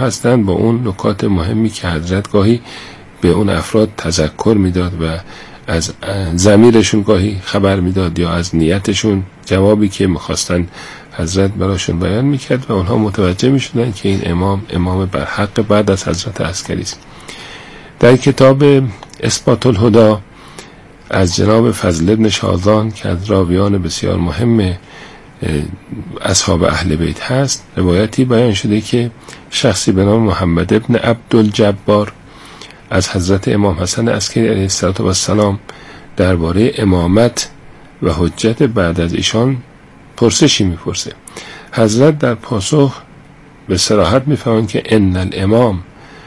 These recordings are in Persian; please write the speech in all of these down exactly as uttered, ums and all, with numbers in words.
هستند با اون نکات مهمی که حضرت گاهی به اون افراد تذکر میداد و از ضمیرشون گاهی خبر میداد یا از نیتشون جوابی که میخواستن حضرت براشون بیان میکرد و اونها متوجه میشدن که این امام امام برحق بعد از حضرت عسکری است. در کتاب اثبات الهدی از جناب فضل ابن شاذان که از راویان بسیار مهم اصحاب اهل بیت هست، روایتی بیان شده که شخصی به نام محمد ابن عبدالجبار از حضرت امام حسن عسکری علیه السلام درباره امامت و حجت بعد از ایشان پرسشی میپرسه. حضرت در پاسخ به صراحت میفرمایند که ان الامام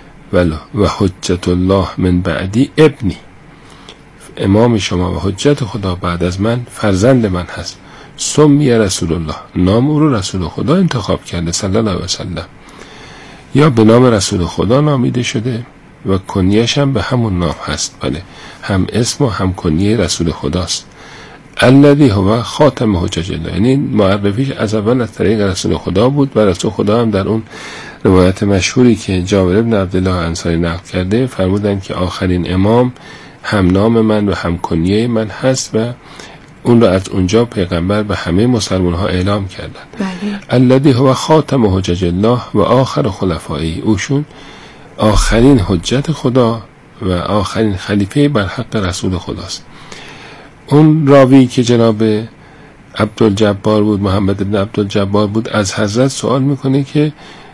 و حجت الله من بعدی ابنی، امام شما و حجت خدا بعد از من فرزند من هست. سمی رسول الله، نام او رو رسول خدا انتخاب کرده صلی الله علیه و سلم، یا به نام رسول خدا نامیده شده و کنیش هم به همون نام هست. بله، هم اسم و هم کنیه رسول خداست. الذی هو خاتم حجج الله، یعنی معرفیش از اول از طریق رسول خدا بود و رسول خدا هم در اون روایت مشهوری که جابر بن عبدالله انصاری نقل کرده فرمودند که آخرین امام هم نام من و هم کنیه من هست و اون رو از اونجا پیغمبر به همه مسلمان ها اعلام کردن. بله. الذی هو خاتم حجج الله و آخر خلفائه، اوشون آخرین حجت خدا و آخرین خلیفه بر حق رسول خداست. اون راوی که جناب عبدالجبار بود، محمد ابن عبدالجبار بود، از حضرت سوال میکنه که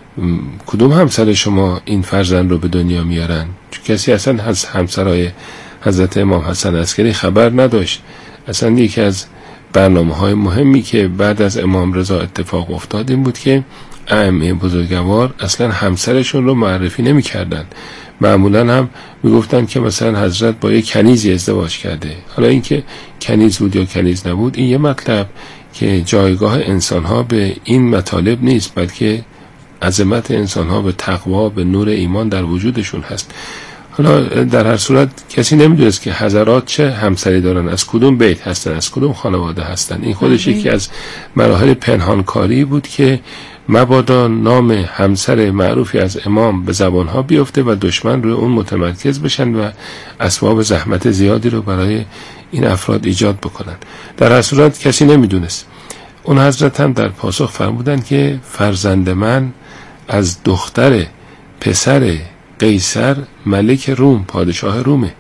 کدوم همسر شما این فرزند رو به دنیا میارن؟ چون کسی اصلا از همسرای حضرت امام حسن عسکری خبر نداشت. اصلا یکی از برنامه های مهمی که بعد از امام رضا اتفاق افتاد این بود که ائمه بزرگوار اصلا همسرشون رو معرفی نمی کردن. معمولا هم می گفتن که مثلا حضرت با یک کنیزی ازدواج کرده. حالا این که کنیز بود یا کنیز نبود این یه مطلب که جایگاه انسان ها به این مطالب نیست، بلکه عظمت انسان ها به تقوا، به نور ایمان در وجودشون هست. حالا در هر صورت کسی نمیدونست که حضرات چه همسری دارن، از کدوم بیت هستن، از کدوم خانواده هستن. این خودش یکی از مراحل پنهانکاری بود که مبادا نام همسر معروفی از امام به زبانها بیفته و دشمن روی اون متمرکز بشن و اسباب زحمت زیادی رو برای این افراد ایجاد بکنن. در هر صورت کسی نمیدونست. اون حضرت هم در پاسخ فرمودن که فرزند من از دختر پسر قیصر ملک روم، پادشاه رومه،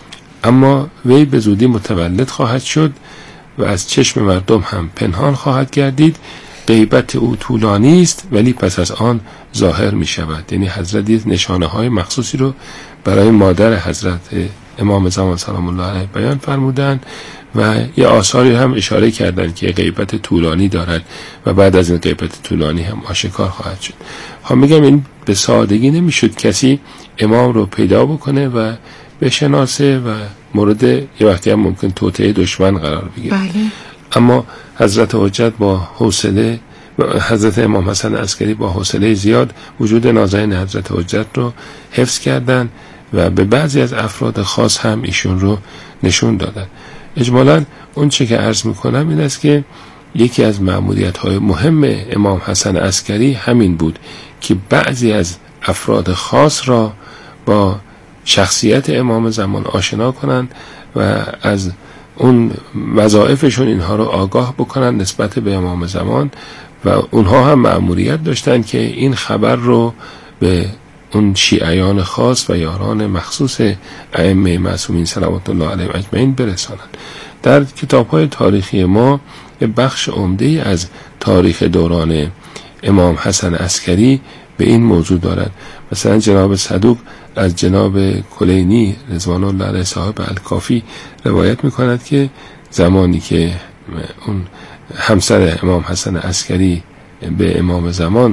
اما وی به زودی متولد خواهد شد و از چشم مردم هم پنهان خواهد گردید. غیبت او طولانی است ولی پس از آن ظاهر می شود. یعنی حضرت نشانه های مخصوصی رو برای مادر حضرت امام زمان سلام الله علیه بیان فرمودن و یه آثاری هم اشاره کردن که غیبت طولانی دارد و بعد از این غیبت طولانی هم آشکار خواهد شد. ها میگم این به سادگی نمیشد کسی امام رو پیدا بکنه و بشناسه و مورد یه وقتی هم ممکن توطئه دشمن قرار بگیره. بله. اما حضرت حجت با حوصله، حضرت امام حسن عسکری با حوصله زیاد وجود نازنین حضرت حجت رو حفظ کردن و به بعضی از افراد خاص هم ایشون رو نشون دادن. اجمالاً اون چه که عرض میکنم این است که یکی از مأموریت‌های مهم امام حسن عسکری همین بود که بعضی از افراد خاص را با شخصیت امام زمان آشنا کنند و از اون وظایفشون اینها رو آگاه بکنن نسبت به امام زمان و اونها هم مأموریت داشتن که این خبر رو به اون شیعیان خاص و یاران مخصوص ائمه معصومین صلوات الله علیهم اجمعین برسانند. در کتاب‌های تاریخی ما یه بخش عمده از تاریخ دوران امام حسن عسکری به این موضوع دارد. مثلا جناب صدوق از جناب کلینی رضوان الله علیه صاحب الکافی روایت می‌کند که زمانی که اون همسر امام حسن عسکری به امام زمان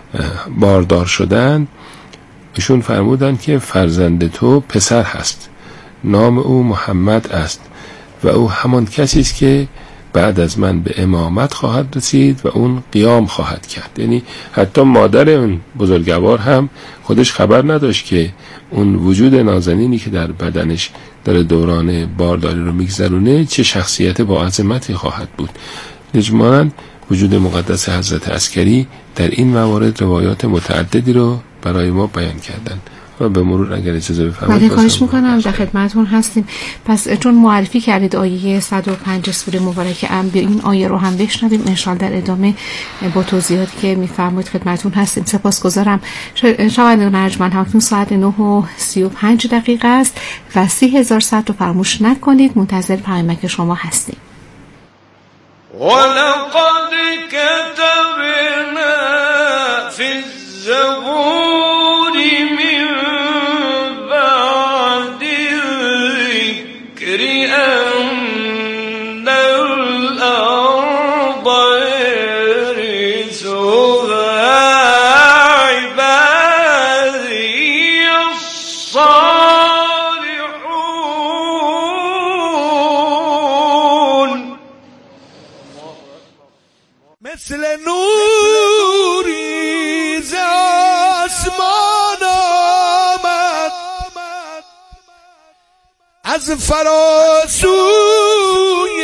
باردار شدند ایشون فرمودند که فرزند تو پسر هست، نام او محمد است و او همان کسی است که بعد از من به امامت خواهد رسید و اون قیام خواهد کرد. یعنی حتی مادر اون بزرگوار هم خودش خبر نداشت که اون وجود نازنینی که در بدنش داره دوران بارداری رو میگذرونه چه شخصیت با عظمتی خواهد بود. اجمالاً وجود مقدس حضرت عسکری در این موارد روایات متعددی رو برای ما بیان کردن. و به مرور اگر اجازه بفرمایید بله خواهش میکنم، در خدمتتون هستیم. پس چون معرفی کردید آیه صد و پنج سوره مبارکه انبیاء، این آیه رو هم بشنویم ان شاء الله در ادامه با توضیحاتی که میفرمایید خدمتتون هستیم. سپاسگزارم. شنوندگان ارجمند، همکنون ساعت نه و سی و پنج دقیقه است و سی هزار صد رو فراموش نکنید. منتظر پیامک شما هستیم. ولقد كتبنا في الزبور من بعد الذكر أن الأرض يرثها عبادي الصالحون مثل نوری ز آسمان آمد، از فراسوی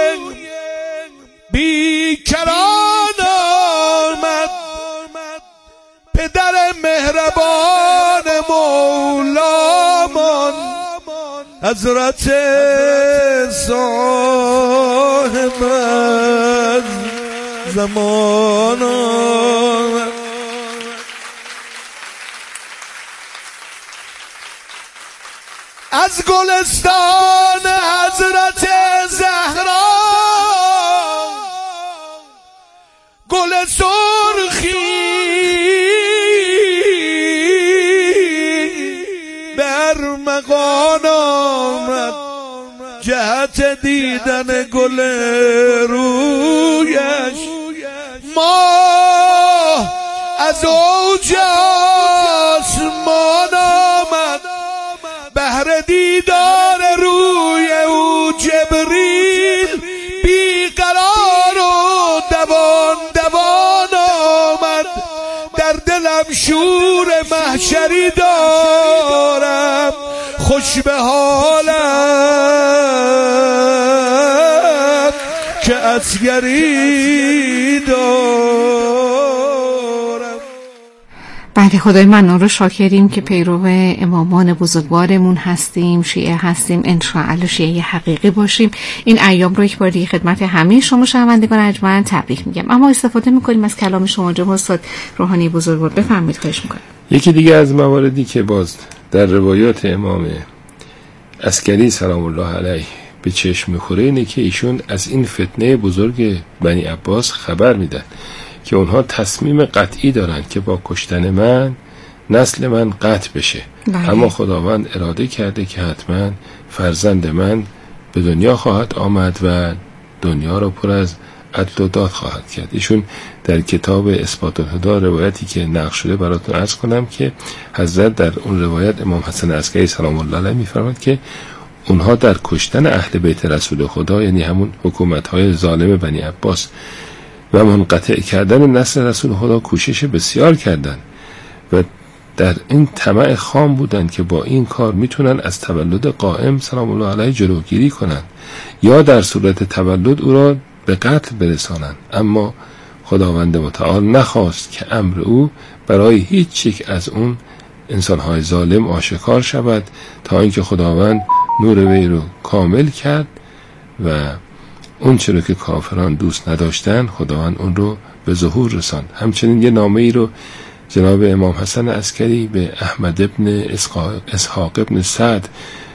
بیکران آمد، پدر مهربان مولامان حضرت صاحب زمان آمد. از گلستان حضرت زهرا گل سرخی بر مغان آمد، جهت دیدن گل رویش ماه از اوج آسمان آمد، بهر دیدار روی او جبریل بیقرار و دوان دوان آمد. در دلم شور محشری دارم، خوش به حالم که اصغری دارم. بله خدای منان رو شاکریم که پیرو امامان بزرگوارمون هستیم، شیعه هستیم، انشاءالله شیعه حقیقی باشیم. این ایام رو یک بار دیگه خدمت همه شما شنوندگان ارجمند تبریک میگم. اما استفاده میکنیم از کلام شما جناب استاد روحانی بزرگوار، بفرمایید. خواهش میکنم. یکی دیگه از مواردی که باز در روایات امام عسکری سلام الله علیه به چشم میخوره اینه که ایشون از این فتنه بزرگ بنی عباس خبر میدن که اونها تصمیم قطعی دارن که با کشتن من نسل من قطع بشه. بله. اما خداوند اراده کرده که حتما فرزند من به دنیا خواهد آمد و دنیا رو پر از عدل و داد خواهد کرد. ایشون در کتاب اثبات الهدی روایتی که نقل شده براتون عرض کنم که حضرت در اون روایت امام حسن عسکری سلام الله علیه میفرماد که اونها در کشتن اهل بیت رسول خدا، یعنی همون حکومت‌های ظالم بنی عباس و منقطع کردن نسل رسول خدا کوشش بسیار کردند و در این طمع خام بودند که با این کار میتونن از تولد قائم سلام الله علیه جلوگیری کنند یا در صورت تولد او را به قتل برسانند. اما خداوند متعال نخواست که امر او برای هیچ یک از اون انسانهای ظالم آشکار شود تا اینکه خداوند نور وی رو کامل کرد و اون چرا که کافران دوست نداشتن خداوند اون رو به ظهور رساند. همچنین یه نامه ای رو جناب امام حسن عسکری به احمد ابن اسحاق ابن سعد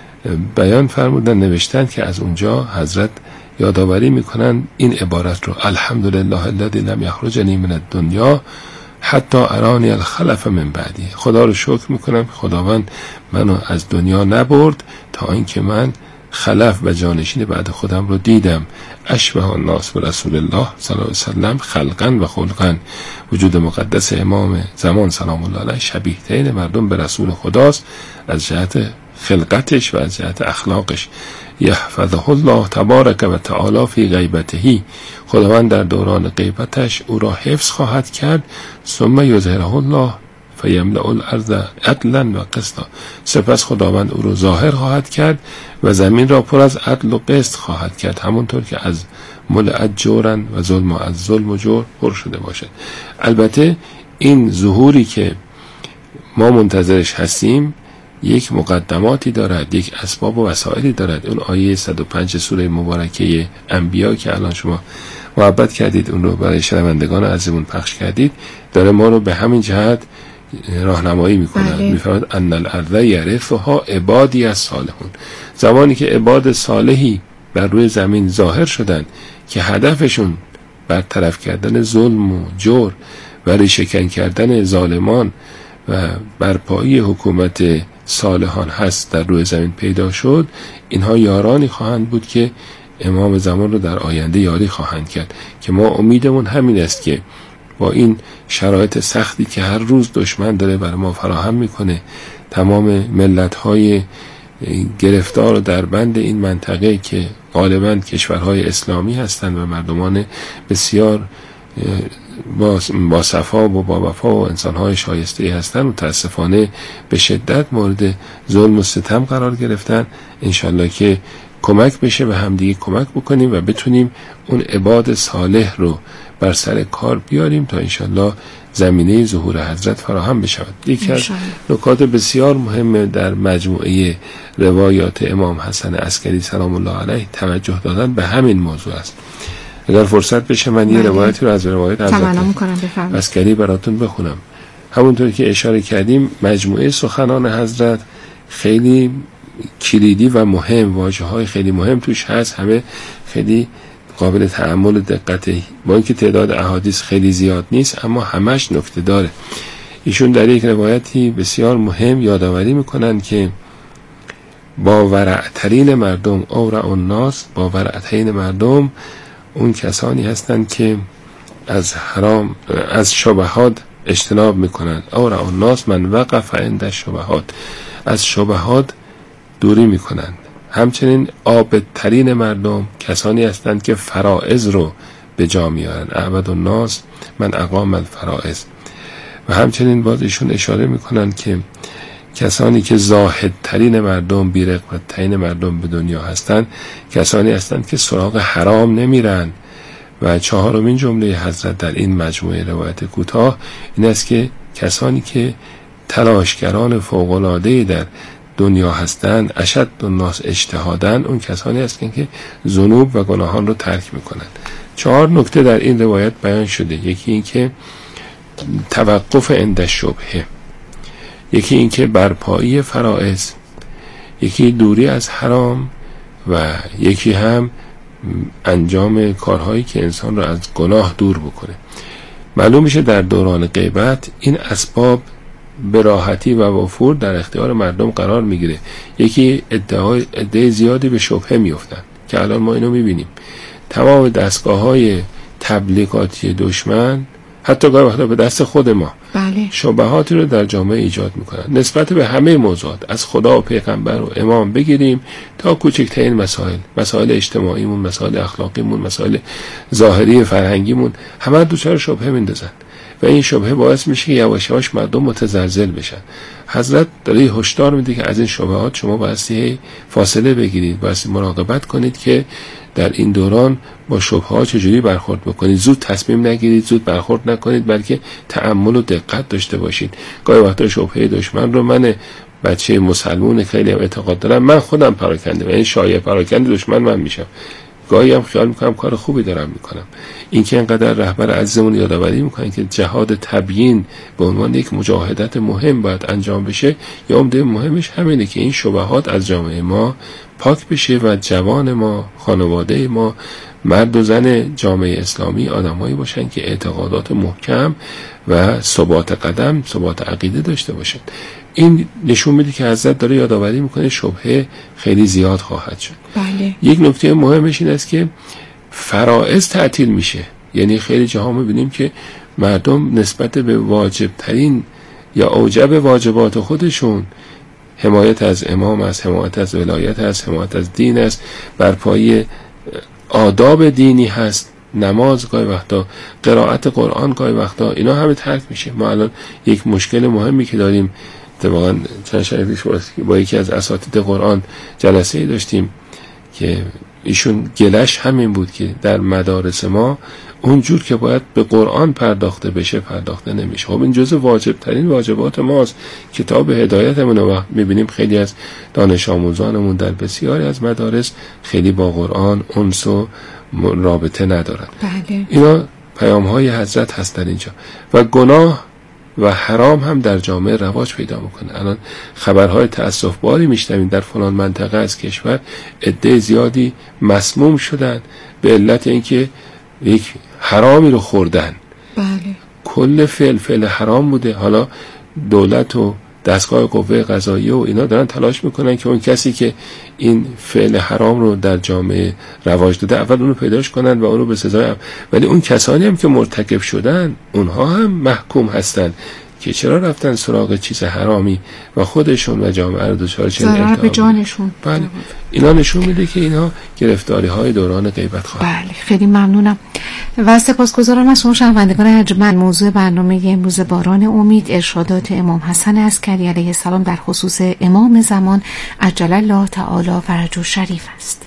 بیان فرمودن، نوشتن که از اونجا حضرت یادآوری میکنن این عبارت رو: الحمدلله الذی لم یخرجنی من الدنیا حتی ارانی الخلف من بعدی. خدا رو شکر میکنم که خداوند منو از دنیا نبرد تا اینکه من خلف و جانشین بعد خودم رو دیدم. اشبه الناس به رسول الله صلی الله علیه وسلم خلقا و خلقا. وجود مقدس امام زمان سلام الله علیه شبیه ترین مردم به رسول خداست از جهت خلقتش و از جهت اخلاقش. یحفظه الله تبارک و تعالی فی غیبته. خداوند در دوران غیبتش او را حفظ خواهد کرد. ثم یظهره الله فیملأ الارض عدلا و قسطا. سپس خداوند او را ظاهر خواهد کرد و زمین را پر از عدل و قسط خواهد کرد، همونطور که از ملأت جورن و ظلم و از ظلم و جور پر شده باشد. البته این ظهوری که ما منتظرش هستیم یک مقدماتی دارد، یک اسباب و وسایلی دارد. اون آیه صد و پنج سوره مبارکه انبیا که الان شما محبت کردید اون رو برای شنوندگان عزیزمون پخش کردید، داره ما رو به همین جهت راهنمایی میکنه. میفرماید ان الارض یرثها عبادی الصالحون. زمانی که عباد صالحی بر روی زمین ظاهر شدن که هدفشون برطرف کردن ظلم و جور و ریشه‌کن کردن ظالمان و برپایی حکومت صالحان هست در روی زمین پیدا شد، اینها یارانی خواهند بود که امام زمان رو در آینده یاری خواهند کرد. که ما امیدمون همین است که با این شرایط سختی که هر روز دشمن داره برای ما فراهم میکنه، تمام ملت‌های گرفتار و در بند این منطقه که غالباً کشورهای اسلامی هستند و مردمان بسیار با با صفا و با وفا و انسان‌های شایسته هستند، متاسفانه به شدت مورد ظلم و ستم قرار گرفتن. انشالله که کمک بشه، به همدیگه کمک بکنیم و بتونیم اون عباد صالح رو بر سر کار بیاریم تا انشالله زمینه ظهور حضرت فراهم بشود. یکی از نکات بسیار مهم در مجموعه روایات امام حسن عسکری سلام الله علیه توجه دادن به همین موضوع است. اگر فرصت بشه من یه روایتی رو از روایت حضرت عسکری براتون بخونم. همونطور که اشاره کردیم مجموعه سخنان حضرت خیلی کلیدی و مهم، واژه‌های خیلی مهم توش هست، همه خیلی قابل تأمل و دقته. با اینکه تعداد احادیث خیلی زیاد نیست اما همش نکته داره. ایشون در یک روایتی بسیار مهم یادآوری میکنن که با ورعترین مردم اورع الناس، با ورعترین مردم اون کسانی هستند که از حرام، از شبهات اجتناب میکنن. اورع الناس من وقف عند الشبهات، از شبهات دوری میکنند. همچنین عابدترین مردم کسانی هستند که فرائض رو به جا میارن. اعبد الناس من اقام الفرائض. و همچنین باز ایشون اشاره میکنن که کسانی که زاهدترین مردم، بی‌رغبت‌ترین مردم به دنیا هستند کسانی هستند که سراغ حرام نمیرن. و چهارمین جمله حضرت در این مجموعه روایت کوتاه این است که کسانی که تلاشگران فوق‌العاده‌ای در دنیا هستند، اشد الناس اجتهادن، اون کسانی هستند که ذنوب و گناهان رو ترک میکنن. چهار نکته در این روایت بیان شده. یکی این که توقف عند الشبهه، یکی این که برپایی فرائض، یکی دوری از حرام و یکی هم انجام کارهایی که انسان رو از گناه دور بکنه. معلوم میشه در دوران غیبت این اسباب به راحتی و وفور در اختیار مردم قرار میگیره. یکی ادعای ادعای زیادی به شبهه میافتن که الان ما اینو میبینیم. تمام دستگاه‌های تبلیغاتی دشمن حتی گاهی وقتا به دست خود ما بله. شبهاتی رو در جامعه ایجاد میکنن نسبت به همه موضوعات، از خدا و پیغمبر و امام بگیریم تا کوچکترین مسائل، مسائل اجتماعیمون، مسائل اخلاقیمون، مسائل ظاهری فرهنگیمون، همه دوچار شبهه میندازن و این شبهه باعث میشه که یواش یواش مردم متزلزل بشن. حضرت داره هشدار میده که از این شبهات شما بایستی فاصله بگیرید، بایستی مراقبت کنید که در این دوران با شبهات چجوری برخورد بکنید. زود تصمیم نگیرید، زود برخورد نکنید، بلکه تأمل و دقت داشته باشید. گاهی وقتا شبهه دشمن رو من بچه مسلمون خیلی هم اعتقاد دارم من خودم پراکنده و این شایعه پراکنده دشمن من میشم. گاهی هم خیال میکنم کار خوبی دارم میکنم. این که اینقدر رهبر عزیزمون یادآوری میکنن که جهاد تبیین به عنوان یک مجاهدت مهم باید انجام بشه، یا عمده مهمش همینه که این شبهات از جامعه ما پاک بشه و جوان ما، خانواده ما، مرد و زن جامعه اسلامی آدمایی باشن که اعتقادات محکم و ثبات قدم، ثبات عقیده داشته باشن. این نشون میده که حضرت داره یادآوری میکنه شبهه خیلی زیاد خواهد شد. بله. یک نکته مهمش این است که فرائض تعطیل میشه. یعنی خیلی جاها میبینیم که مردم نسبت به واجب ترین یا اوجب واجبات خودشون، حمایت از امام است، حمایت از ولایت است، حمایت از دین است، برپایی آداب دینی هست، نماز گاهی وقتا، قرائت قرآن گاهی وقتا، اینا همه ترک میشه. ما الان یک مشکل مهمی که داریم، اتفاقا چند شب پیش با یکی از اساتید قرآن جلسه‌ای داشتیم که ایشون گلش همین بود که در مدارس ما اونجور که باید به قرآن پرداخته بشه پرداخته نمیشه. خب این جزء واجب ترین واجبات ماست. کتاب هدایتمون رو میبینیم خیلی از دانش آموزانمون در بسیاری از مدارس خیلی با قرآن انس و رابطه ندارن. بله. اینا پیام های حضرت هست در اینجا. و گناه و حرام هم در جامعه رواج پیدا میکنه. الان خبرهای تأسف باری میشنویم در فلان منطقه از کشور عده زیادی مسموم شدن به علت اینکه یک حرامی رو خوردن. بله. کل فعل فعل حرام بوده. حالا دولت و دستگاه قوه قضاییه و اینا دارن تلاش میکنن که اون کسی که این فعل حرام رو در جامعه رواج داده اول اون رو پیداش کنن و اون رو به سزای هم. ولی اون کسانی هم که مرتکب شدن اونها هم محکوم هستن که چرا رفتن سراغ چیز حرامی و خودشون و جامعه رو دچار چنین ضرر به جانشون. بله. اینا نشون میده که اینا گرفتاری های دوران غیبت خواهد. بله خیلی ممنونم و سپاسگزارم از شما شنوندگان ارجمند. موضوع برنامه امروز باران امید ارشادات امام حسن عسکری علیه السلام در خصوص امام زمان عجل الله تعالی فرجه شریف است.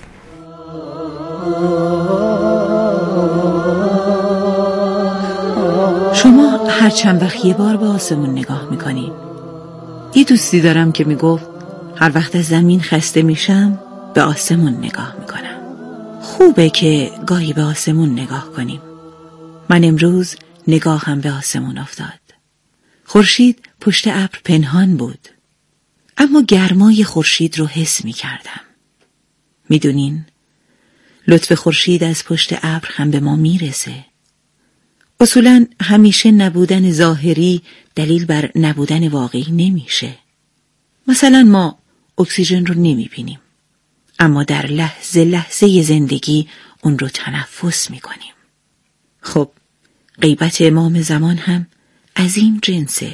شما هر چند وقت یه بار به آسمون نگاه میکنید. یه دوستی دارم که میگفت هر وقت از زمین خسته میشم به آسمون نگاه میکنم. خوبه که گاهی به آسمون نگاه کنیم. من امروز نگاهم به آسمون افتاد. خورشید پشت ابر پنهان بود، اما گرمای خورشید رو حس میکردم. میدونین لطف خورشید از پشت ابر هم به ما میرسه. اصولاً همیشه نبودن ظاهری دلیل بر نبودن واقعی نمیشه. مثلا ما اکسیژن رو نمیبینیم، اما در لحظه لحظه زندگی اون رو تنفس میکنیم. خب غیبت امام زمان هم از این جنسه.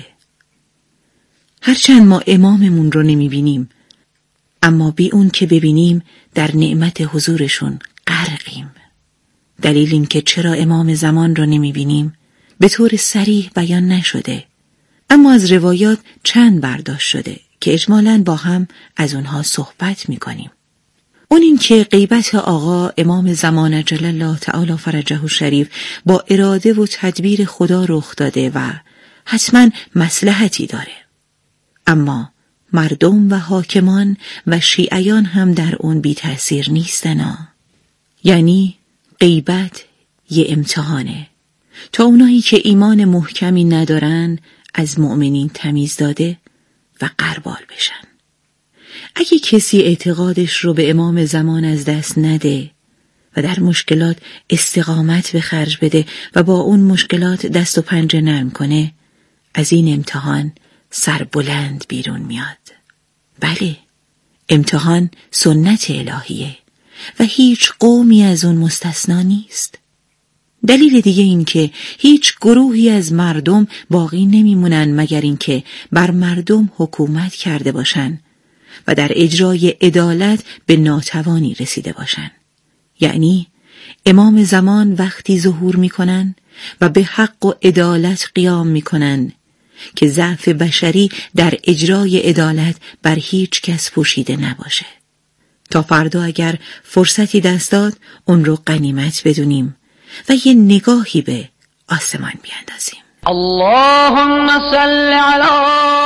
هرچند ما اماممون رو نمیبینیم، اما بی اون که ببینیم در نعمت حضورشون غرقیم. دلیل این که چرا امام زمان رو نمیبینیم به طور صریح بیان نشده، اما از روایات چند برداشت شده که اجمالاً با هم از اونها صحبت میکنیم. اون این که غیبت آقا امام زمان عجل الله تعالی فرجه شریف با اراده و تدبیر خدا رخ داده و حتما مصلحتی داره، اما مردم و حاکمان و شیعیان هم در اون بی تأثیر نیستن. یعنی غیبت یه امتحانه تا اونایی که ایمان محکمی ندارن از مؤمنین تمیز داده و غربال بشن. اگه کسی اعتقادش رو به امام زمان از دست نده و در مشکلات استقامت به خرج بده و با اون مشکلات دست و پنجه نرم کنه، از این امتحان سربلند بیرون میاد. بله، امتحان سنت الهیه و هیچ قومی از اون مستثنا نیست. دلیل دیگه این که هیچ گروهی از مردم باقی نمیمونن مگر این که بر مردم حکومت کرده باشن و در اجرای عدالت به ناتوانی رسیده باشن. یعنی امام زمان وقتی ظهور میکنن و به حق و عدالت قیام میکنن که ضعف بشری در اجرای عدالت بر هیچ کس پوشیده نباشه. تا فردا اگر فرصتی دست داد اون رو غنیمت بدونیم و یه نگاهی به آسمان بیاندازیم. اللهم صل على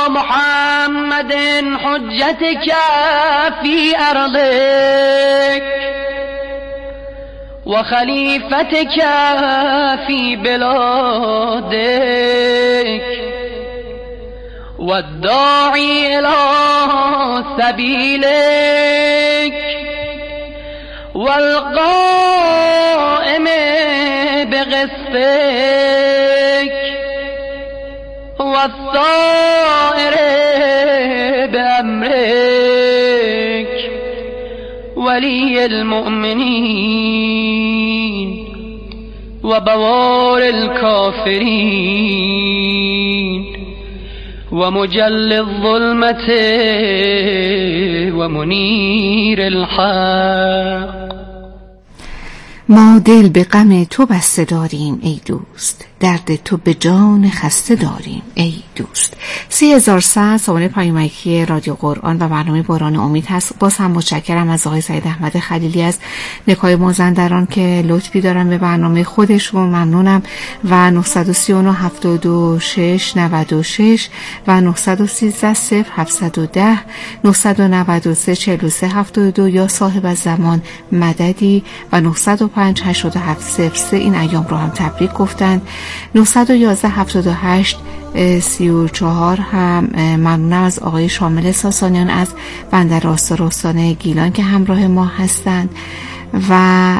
محمد حجتك في أرضك وخليفتك في بلادك والداعي إلى سبيلك والقائم بقسطك والصائر بأمرك ولي المؤمنين وبوار الكافرين ومجل الظلمة ومنير الحق. ما دل به غم تو بسته داریم ای دوست، درد تو به جان خسته داریم ای دوست. سی هزار صد سامانه پیامکی رادیو قرآن و برنامه باران امید هست. باز هم متشکرم از آقای سعید احمد خلیلی از نکای مازندران که لطفی دارن به برنامه خودشون. ممنونم. و نه سه نه هفتاد و شش نود و شش و نه یک سه صفر هفتصد و ده نه نه سه چهل و سه هفتاد و دو یا صاحب از زمان مددی و نه صفر پنج هشتاد و هفت صفر سه این ایام رو هم تبریک گفتند. نه یک یک هفتاد و هشت سی و چهار هم ممنونم از آقای شامل ساسانیان از بندر آستار استان گیلان که همراه ما هستند. و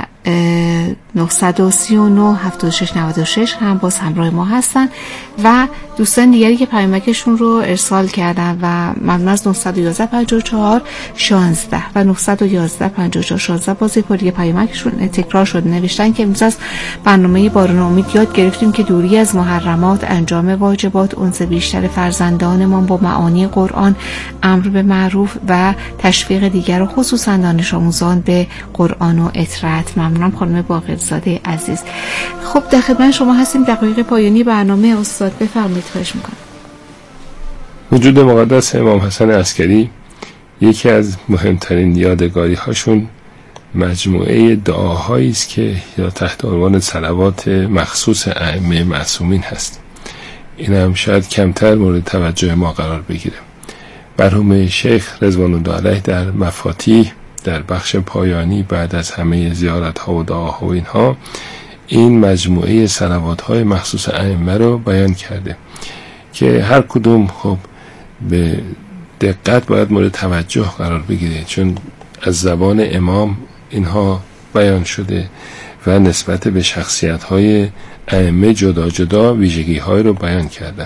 نه سه نه هفتاد و شش نود و شش هم باز همراه ما هستن و دوستان دیگری که پیامکشون رو ارسال کردن و ممنون از نه یک یک پنجاه و چهار شانزده و نه یک یک پنجاه و چهار شانزده باز یک دیگه پیامکشون تکرار شد. نوشتن که امروز از برنامه باران امید یاد گرفتیم که دوری از محرمات، انجام واجبات، انس بیشتر فرزندانمان با معانی قرآن، امر به معروف و تشویق دیگر و خصوصا دانش آموزان به قرآن و اطاعت. ممنونم خانم باقرزاده عزیز. خب در خدمت شما هستیم. دقایق پایانی برنامه استاد بفرمایید. خواهش میکنم. وجود مقدس امام حسن عسکری یکی از مهمترین یادگاری هاشون مجموعه دعاهایی است که یا تحت عنوان صلوات مخصوص ائمه معصومین هست. این هم شاید کمتر مورد توجه ما قرار بگیره. مرحوم شیخ رضوان الله علیه در مفاتیح در بخش پایانی بعد از همه زیارت ها و دعاها و اینها این مجموعه صلوات های مخصوص ائمه رو بیان کرده که هر کدوم خب به دقت باید مورد توجه قرار بگیره، چون از زبان امام اینها بیان شده و نسبت به شخصیت های ائمه جدا جدا ویژگی های رو بیان کردن.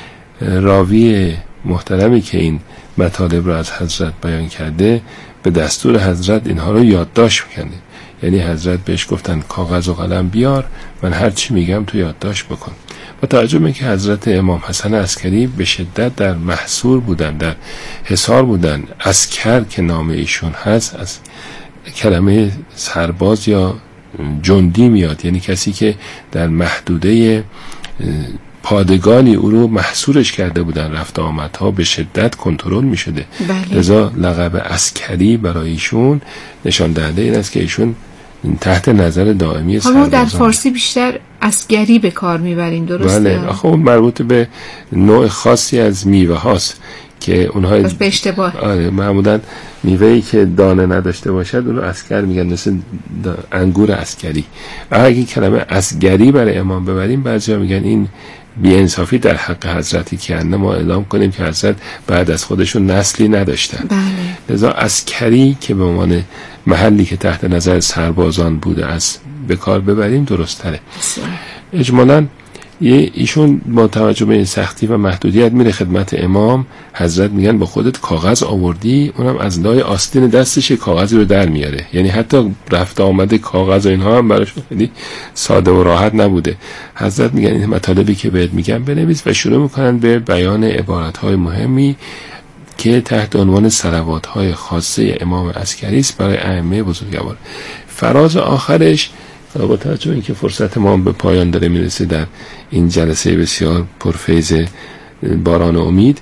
راوی محترمی که این مطالب رو از حضرت بیان کرده به دستور حضرت اینها رو یادداشت میکنه. یعنی حضرت بهش گفتن کاغذ و قلم بیار، من هر چی میگم تو یادداشت بکن. با توجه به که حضرت امام حسن عسکری به شدت در محصور بودن، در حصار بودن، عسکر که نام ایشون هست از کلمه سرباز یا جندی میاد، یعنی کسی که در محدوده پادگانی او رو محصورش کرده بودن، رفت آمدها به شدت کنترل می شده. بله. لذا لقب عسکری برای ایشون نشان دهنده این است که ایشون تحت نظر دائمی سربازان. ما در فارسی بیشتر عسکری به کار میبریم، درسته؟ بله. آخه اون مربوط به نوع خاصی از میوه هاست که اونها به اشتباه آره معمولا میوه‌ای که دانه نداشته باشد اون رو عسکر میگن، مثل انگور عسکری. اگه کلمه عسکری برای امام ببریم بعضیا میگن این بی‌انصافی در حق حضرتی که ما اعلام کنیم که حضرت بعد از خودشون نسلی نداشتن. بله. لذا عسکری که به عنوان محلی که تحت نظر سربازان بوده از به کار ببریم درست تره. اجمالاً یه ایشون با توجه به این سختی و محدودیت میره خدمت امام. حضرت میگن با خودت کاغذ آوردی؟ اونم از لای آستین دستش کاغذی رو در میاره. یعنی حتی رفت آمده کاغذ و اینها هم براش خیلی ساده و راحت نبوده. حضرت میگن این مطالبی که بهت میگم بنویس و شروع میکنن به بیان عبارتهای مهمی که تحت عنوان صلواتهای خاصه امام عسکری است برای ائمه بزرگوار. فراز آخرش با توجه اینکه فرصت ما به پایان داره میرسه در این جلسه بسیار پرفیض باران امید،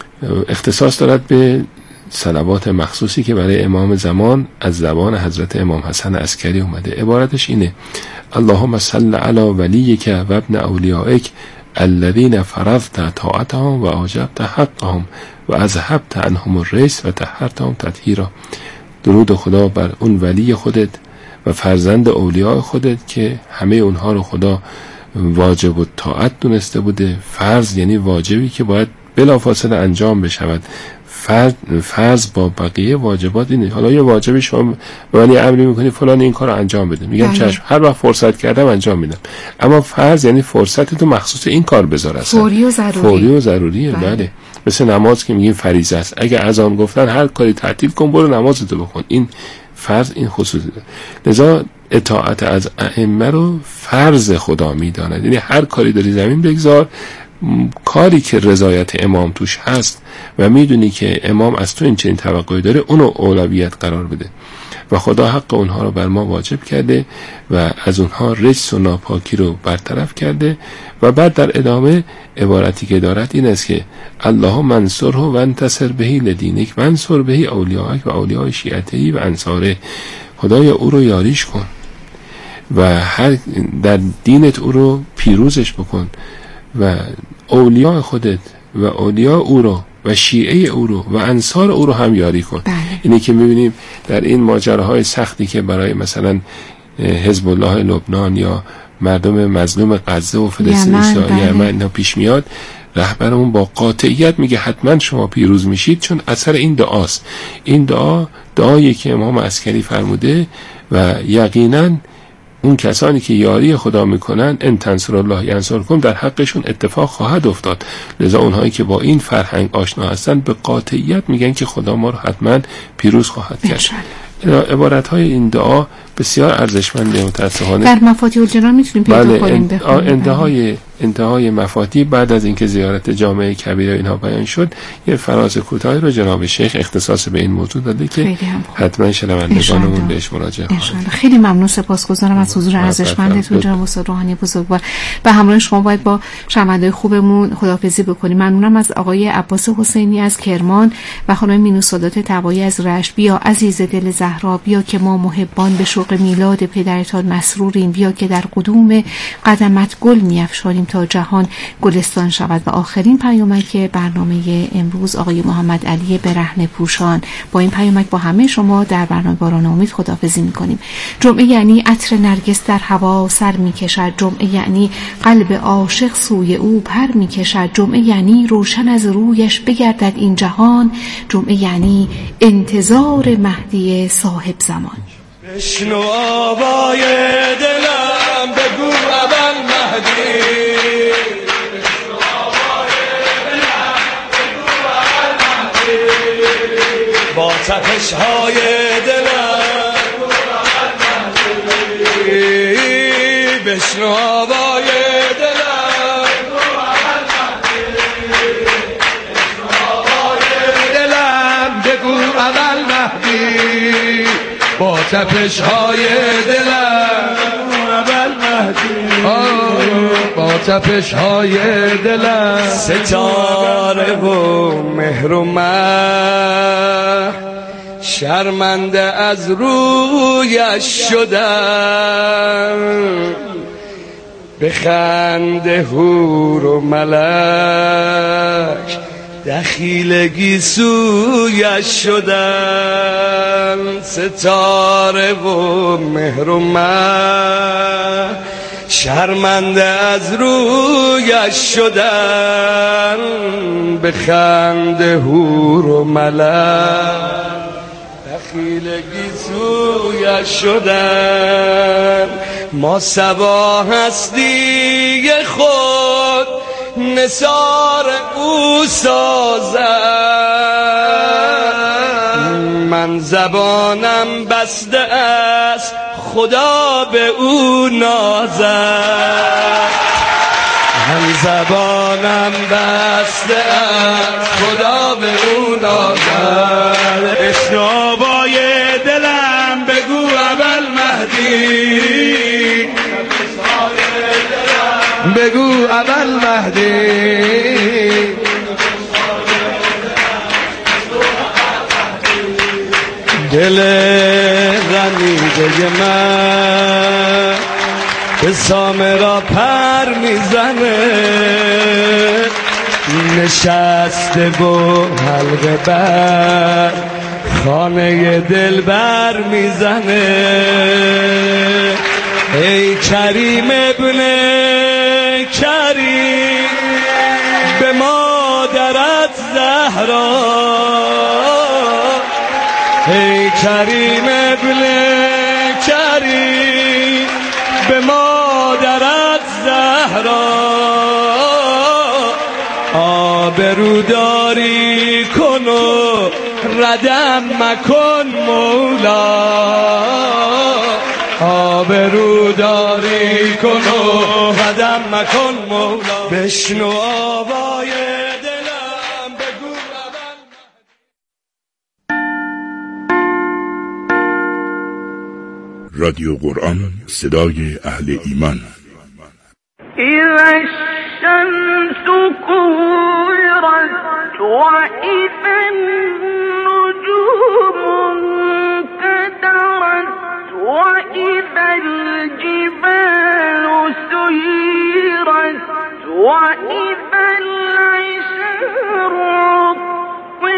اختصاص دارد به صلوات مخصوصی که برای امام زمان از زبان حضرت امام حسن عسکری اومده. عبارتش اینه: اللهم صل علی ولیک و ابن اولیائک الذین فرضت طاعتهم و اوجبت حقهم و اذهبت عنهم الرجس و طهرتهم تطهیرا. درود خدا بر اون ولی خودت و فرزند اولیاء خودت که همه اونها رو خدا واجب و طاعت دونسته بوده. فرض یعنی واجبی که باید بلافاصله انجام بشود. فرض فرض با بقیه واجبات اینه. حالا یه واجبی شما به من یه امری میکنی فلان این کار رو انجام بده، میگم چشم، هر وقت فرصت کردم انجام میدم. اما فرض یعنی فرصت تو مخصوص این کار بذار، اصلا فوری و ضروری. فوری و ضروریه. بله. بله. مثل نماز که میگیم فریضه است، اگه اذان گفتن هر کاری تعطیل کن برو نمازتو بخون، این فرض این خصوصی داره. لذا اطاعت از ائمه رو فرض خدا میداند. یعنی هر کاری داری زمین بگذار، کاری که رضایت امام توش هست و میدونی که امام از تو این چنین توقعی داره اونو اولویت قرار بده. و خدا حق اونها رو بر ما واجب کرده و از اونها رجس و ناپاکی رو برطرف کرده. و بعد در ادامه عبارتی که دارد این است که اللهم منصره و انتصر بهی لدینک و انصر بهی اولیاءک و اولیاء شیعته و انصاره. خدایا او رو یاریش کن و هر در دینت او رو پیروزش بکن و اولیاء خودت و اولیاء او رو و شیعه او رو و انصار او رو هم یاری کن. بله. اینی که میبینیم در این ماجراهای سختی که برای مثلا حزب الله لبنان یا مردم مظلوم غزه و فلسطین و یمن اینا پیش میاد، رهبرمون با قاطعیت میگه حتما شما پیروز میشید، چون اثر این دعاست. این دعا دعایی که امام عسکری فرموده و یقینا اون کسانی که یاری خدا میکنن ان تنصر الله ینصرکم در حقشون اتفاق خواهد افتاد. لذا اونهایی که با این فرهنگ آشنا هستن به قاطعیت میگن که خدا ما رو حتما پیروز خواهد کرد. عبارت های این دعا بسیار ارزشمنده. متاسفانه در مفاتیح الجنان میتونیم پیدا بله کنیم بخونیم. انتهای انتهای مفاتیح بعد از اینکه زیارت جامعه کبیره اینها بیان شد، یه فراز کوتاهی رو جناب شیخ اختصاص به این موضوع داده که حتما شنوندگانمون بهش مراجعه کنند. خیلی ممنون، سپاسگزارم از حضور ارزشمندتون جناب استاد روحانی بزرگوار. به همراه شما باید با شنوندگان خوبمون خداحافظی بکنیم. ممنونم از آقای عباس حسینی از کرمان و خانم مینو سادات طبایی از رشت. بیا عزیز دل زهرا، بیا که ما محبان به شوق میلاد پدرتان مسروریم، بیا که در قدوم قدمت گل میافشانیم تا جهان گلستان شود. و آخرین پیامک برنامه امروز آقای محمد علی برهنه پوشان. با این پیامک با همه شما در برنامه باران امید خداحافظی میکنیم. جمعه یعنی عطر نرگس در هوا سر میکشد، جمعه یعنی قلب عاشق سوی او پر میکشد، جمعه یعنی روشن از رویش بگردد این جهان، جمعه یعنی انتظار مهدی صاحب زمان. بشنو آوای دلم بگو اول مهدی، بشنو آوای دلم بگو اول مهدی، با تپش های دلم بگو اول مهدی، بشنو آوای دلم بگو اول مهدی، بشنو آوای دلم بگو اول مهدی، با تپش های دلم اول مهدی، با تپش های دلم ستاره و مهر و مه شرمنده از رویش شدم، به خنده حور و ملک دخیلگی سویش شدم، ستاره و مهر و مه شرمنده از رویش شدم، به خنده حور و ملک دخیلگی سویش شدم. ما صبا هستی خود نثار او سازم، من زبانم بسته است خدا به او نازم، من زبانم بسته است خدا به او نازم. بشنو آوای دلم بگو اول مهدی، بگو اول مهدی، دل غمیده من به سامرا پر میزنه، نشسته و حلقه بر خانه دل بر میزنه. ای کریم ابن کریم به مادرت زهرا، ای کریم ابن کریم به مادرت زهرا، آبروداری کن و ردم مکن مولا، آبروداری کن و ردم مکن مولا. بشنو آوای دلم بگو اول رادیو قرآن، صدای اهل ایمان. اذا الشمس كورت واذا